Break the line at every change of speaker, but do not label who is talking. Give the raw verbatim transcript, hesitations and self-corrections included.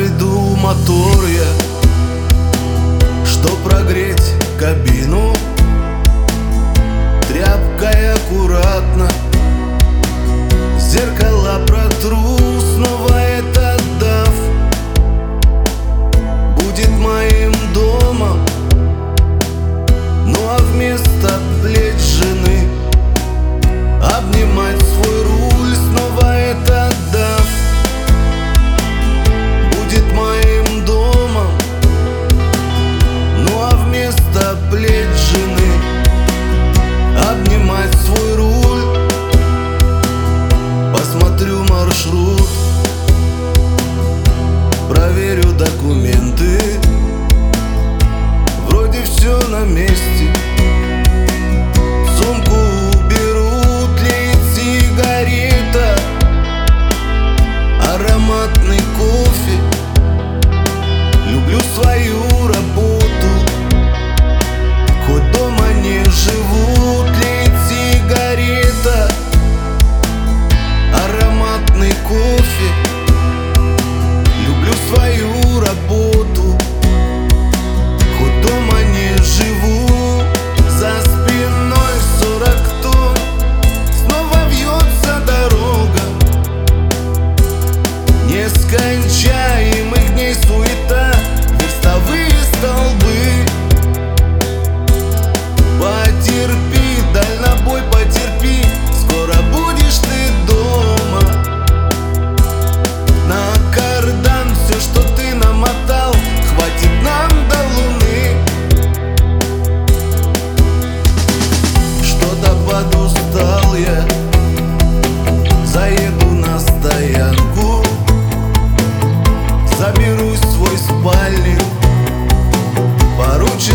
Заведу мотор я, чтоб прогреть кабину. Тряпкой аккуратно зеркала протру. Снова этот дав будет моим домом. Ну а вместо плеч жены обнимать свой руль. Снова этот дав будет моим домом. Ну а вместо плеч жены обнимать свой руль. Посмотрю маршрут, проверю документы. Вроде все на месте. Сумку уберу, тлеет сигарета, ароматный кофе. Люблю свою работу, хоть дома не живу. Тлеет сигарета, ароматный кофе. Люблю свою работу, хоть дома не живу. За спиной сорок тонн, снова вьется дорога. Нескончаемых дней суета, верстовые столбы. Потерпи, дальнобой, потерпи, скоро будешь ты дома. На кардан все, что ты намотал, хватит нам до луны. Что-то подустал я, заеду на стоянку. Заберусь в свой спальник, поручу